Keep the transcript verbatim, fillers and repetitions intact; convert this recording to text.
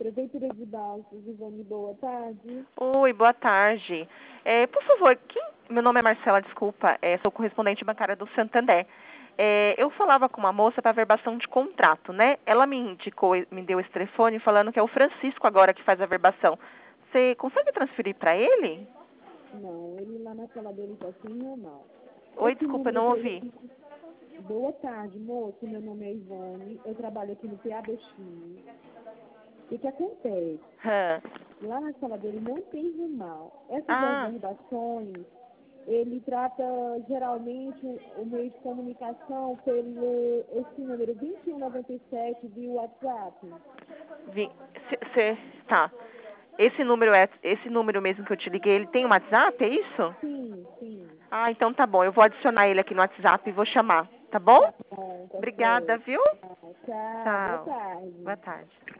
Prefeitura de Balsas, Ivone, boa tarde. Oi, boa tarde. É, por favor, quem... meu nome é Marcela, desculpa, é, sou correspondente bancária do Santander. É, eu falava com uma moça para verbação de contrato, né? Ela me indicou, me deu esse telefone falando que é o Francisco agora que faz a verbação. Você consegue transferir para ele? Não, ele lá na sala dele está assim, normal. Oi, Esse desculpa, número não que ouvi. ele... Boa tarde, moço. Meu nome é Ivone. Eu trabalho aqui no P A B X. O que que acontece? Hã. Lá na sala dele não tem jornal. Essas Ah, reservações, ele trata geralmente o, o meio de comunicação pelo esse número vinte e um noventa e sete via WhatsApp. vi, cê, cê- tá. Esse número é esse número mesmo que eu te liguei, ele tem um WhatsApp, é isso? Sim, sim. Ah, então tá bom. Eu vou adicionar ele aqui no WhatsApp e vou chamar, tá bom? Tá bom, tá Obrigada, certo. viu? Tá, tchau, boa Tchau. tarde. Boa tarde.